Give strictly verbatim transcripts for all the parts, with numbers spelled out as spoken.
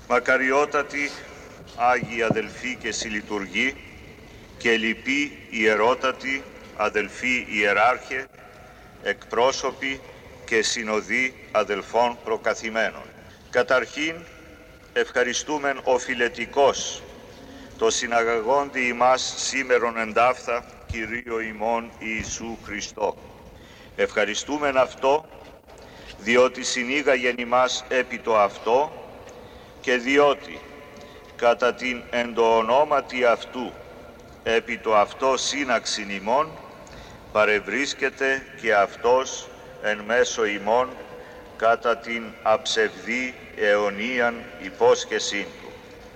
Μακαριότατοι Άγιοι αδελφοί και συλλειτουργοί και λοιποί ιερότατοι αδελφοί ιεράρχε, εκπρόσωποι και συνοδοί αδελφών προκαθημένων. Καταρχήν ευχαριστούμεν οφειλετικώς το συναγαγόντι ημάς σήμερον εντάφθα Κυρίω ημών Ιησού Χριστό. Ευχαριστούμεν αυτό διότι συνήγαγεν ημάς επί το αυτό και διότι κατά την εν το ονόματι αυτού επί το αυτό σύναξιν ημών παρευρίσκεται και αυτός εν μέσω ημών κατά την αψευδή αιωνίαν υπόσχεσήν του.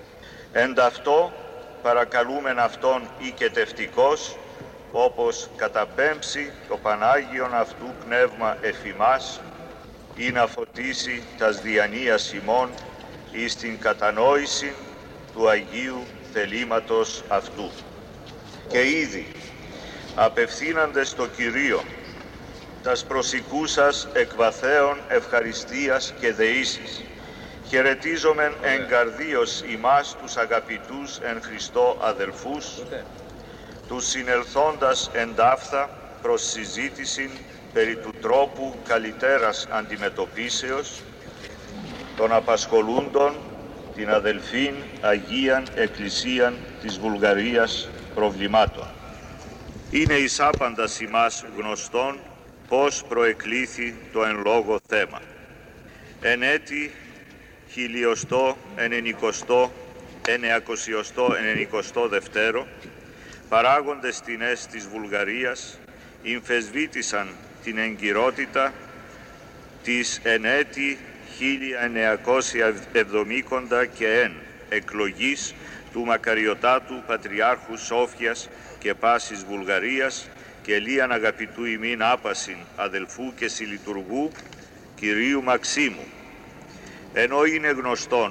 Εν ταυτό παρακαλούμεν αυτόν οικετευτικός, όπως καταπέμψει το Πανάγιον αυτού πνεύμα εφημάς, ή να φωτίσει τας διανοίας ημών εις την κατανόηση του Αγίου θελήματος αυτού. Και ήδη απευθύναντες το Κυρίο τας προσικούσας εκ βαθέων ευχαριστίας και δεήσεις, χαιρετίζομεν εγκαρδίως ημάς τους αγαπητούς εν Χριστώ αδελφούς, τους συνελθόντας εντάφθα προς συζήτησιν περί του τρόπου καλυτέρας αντιμετωπίσεως των απασχολούντων την αδελφήν Αγίαν Εκκλησίαν της Βουλγαρίας προβλημάτων. Είναι εις άπαντας ημάς γνωστόν πώς προεκλήθη το εν λόγω θέμα. Εν έτη χιλιοστό ενενικοστό ενεακοσιοστό ενενικοστό δευτέρο, παράγοντες τινές της Βουλγαρίας εμφεσβήτησαν την εγκυρότητα της εν έτη χίλια εννιακόσια εβδομήντα και εν εκλογής του μακαριωτάτου Πατριάρχου Σόφιας και πάσης Βουλγαρίας και λίαν αγαπητού ημίν άπασιν αδελφού και συλλειτουργού Κυρίου Μαξίμου. Ενώ είναι γνωστόν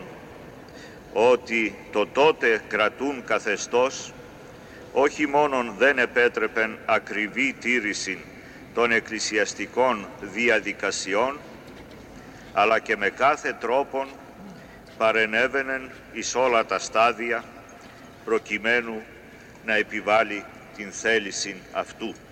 ότι το τότε κρατούν καθεστώς όχι μόνον δεν επέτρεπεν ακριβή τήρηση των εκκλησιαστικών διαδικασιών, αλλά και με κάθε τρόπον παρενέβαινεν εις όλα τα στάδια προκειμένου να επιβάλλει την θέληση αυτού.